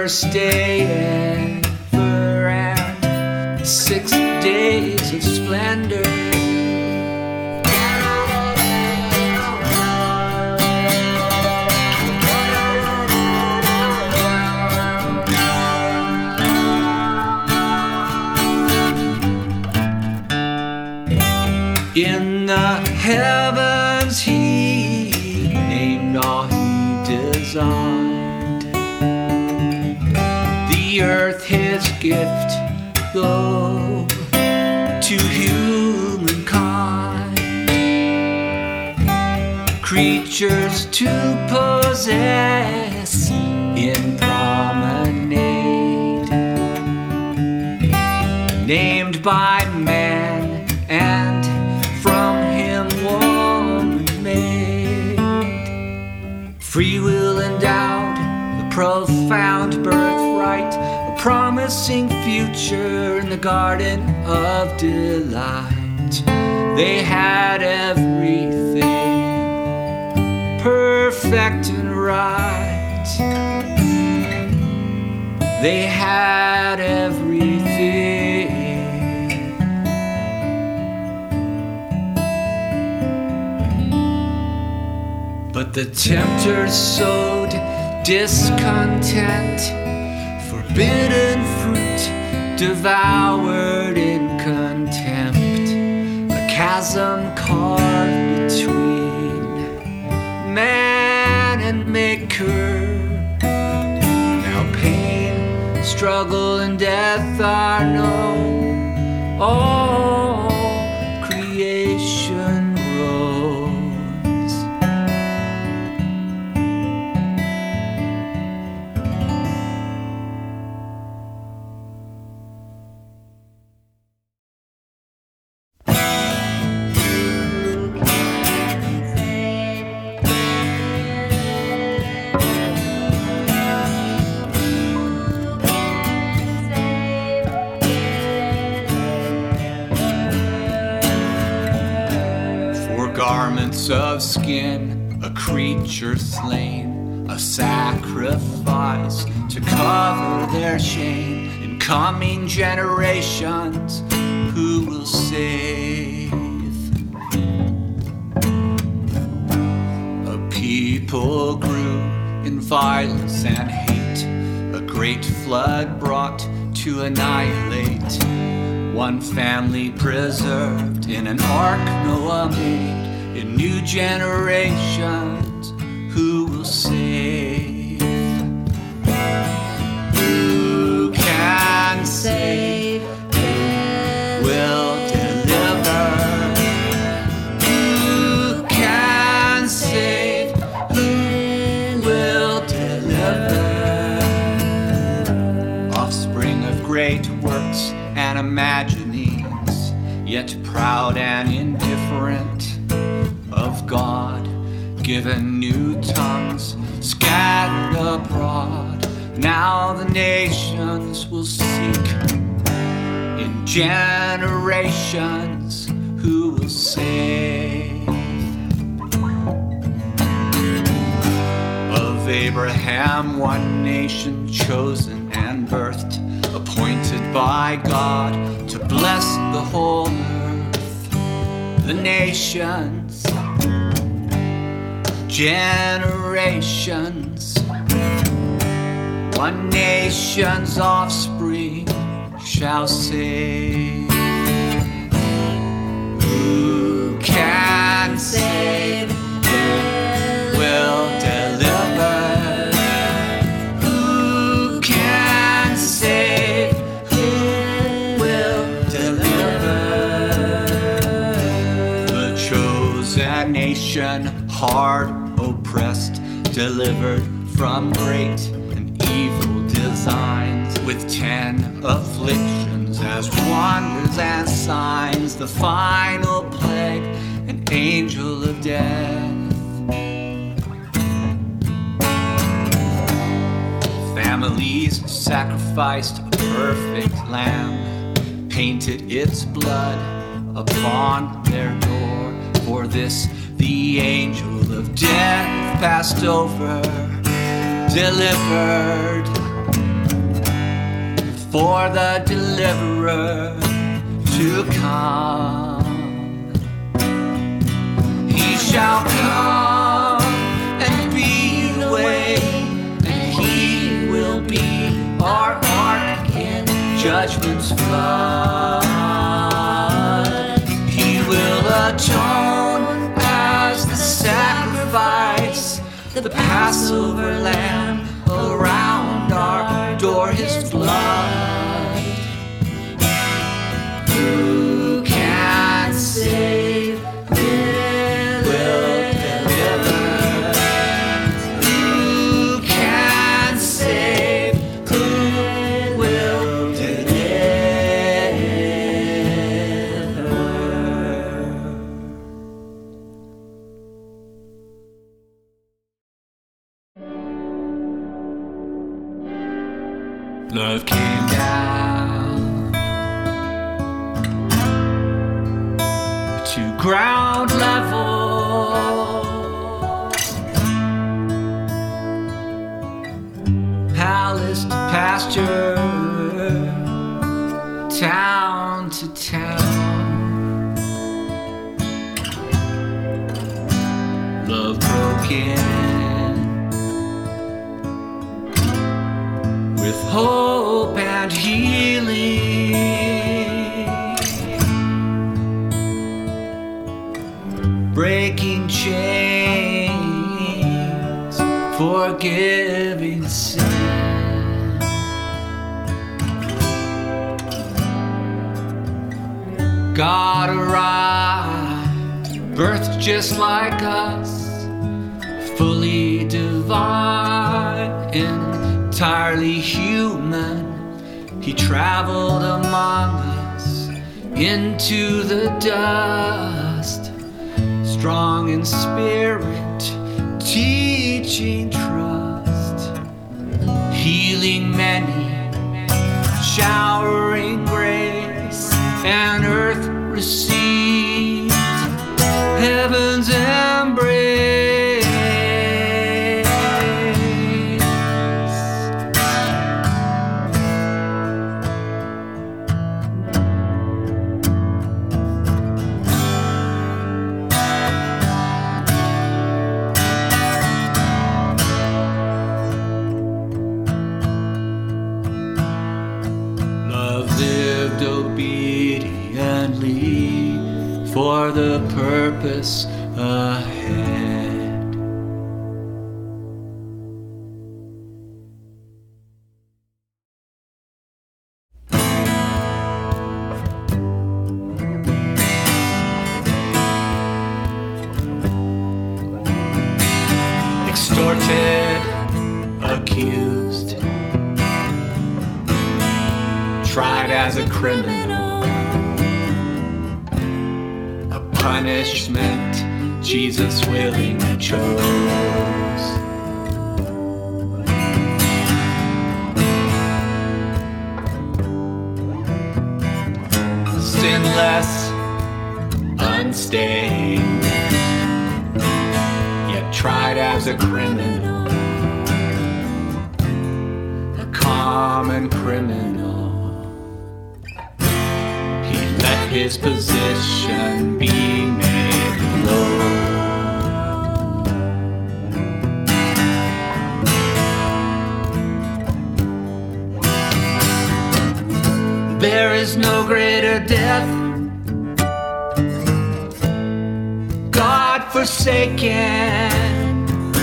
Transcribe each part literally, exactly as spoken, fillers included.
first day ever and six days of splendor. In the heavens he named all he designed. The earth his gift, though, to humankind. Creatures to possess in promenade, named by man and from him woman made. Free will endowed, the profound birthright, a promising future in the garden of delight. They had everything perfect and right. They had everything. But the tempter sowed discontent, forbidden fruit devoured in contempt, a chasm carved between man and maker. Now pain, struggle, and death are known. All creation groans. Garments of skin, a creature slain, a sacrifice to cover their shame. In coming generations, who will save? A people grew in violence and hate, a great flood brought to annihilate. One family preserved in an ark Noah made. In new generations, who will save? Who can save? Who will deliver? Who can save? Who will deliver? Offspring of great works and imaginings, yet proud and indifferent of God, given new tongues scattered abroad. Now the nations will seek in generations, who will save? Of Abraham one nation chosen and birthed, appointed by God to bless the whole earth. The nations, generations, one nation's offspring shall save. Who can save? Who will deliver? Who can save? Who will deliver? The chosen nation, hard oppressed, delivered from great and evil designs, with ten afflictions as wonders and signs, the final plague, an angel of death. Families sacrificed a perfect lamb, painted its blood upon their door. For this the angel of death passed over, delivered for the deliverer to come. He shall come and be the way, and he will be our ark in judgment's flood. He will atone as the sacrifice, the Passover lamb around our door, his blood. Who can save? Will deliver. Who can save? Who will deliver? Love came down to ground level, palace to pasture, town to town. Love broken with hope and healing, breaking chains, forgiving sin. God arrived, birthed just like us, fully divine, entirely human. He traveled among us into the dust, strong in spirit, teaching trust, healing many, showering grace, and earth received heaven's embrace. Obediently for the purpose ahead. Extorted, accused, tried as a criminal, a punishment Jesus willingly chose. Sinless, unstained, yet tried as a criminal, a common criminal. Let his position be made low. There is no greater death, God forsaken,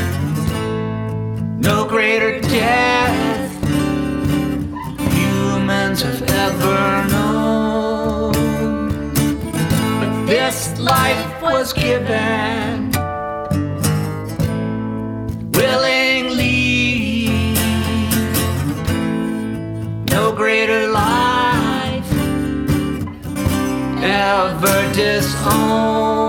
no greater death humans have ever known. This life was given willingly, no greater life ever disowned.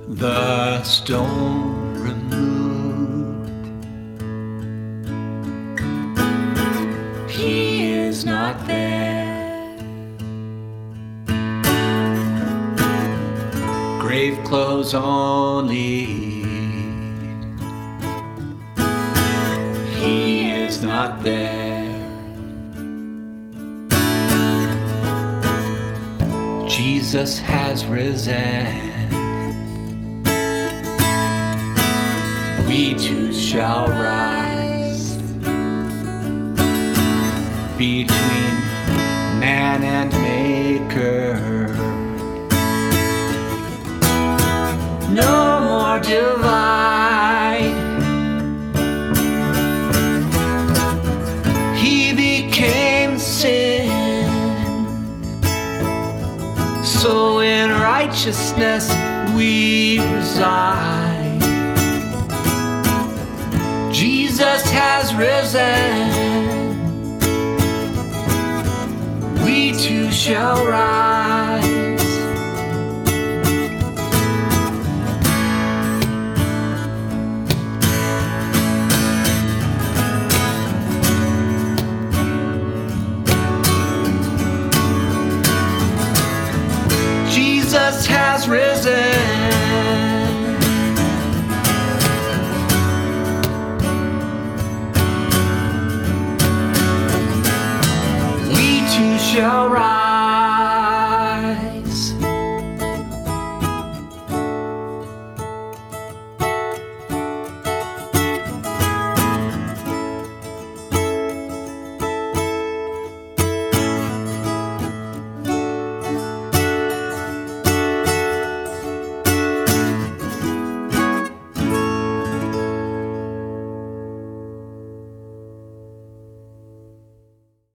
the stone removed. He is not there. Grave clothes only. He is not there. Jesus has risen. We too shall rise. Between man and maker, no more divide. He became sin, so in righteousness we reside. Jesus has risen. We too shall rise. Jesus has risen. We too shall rise.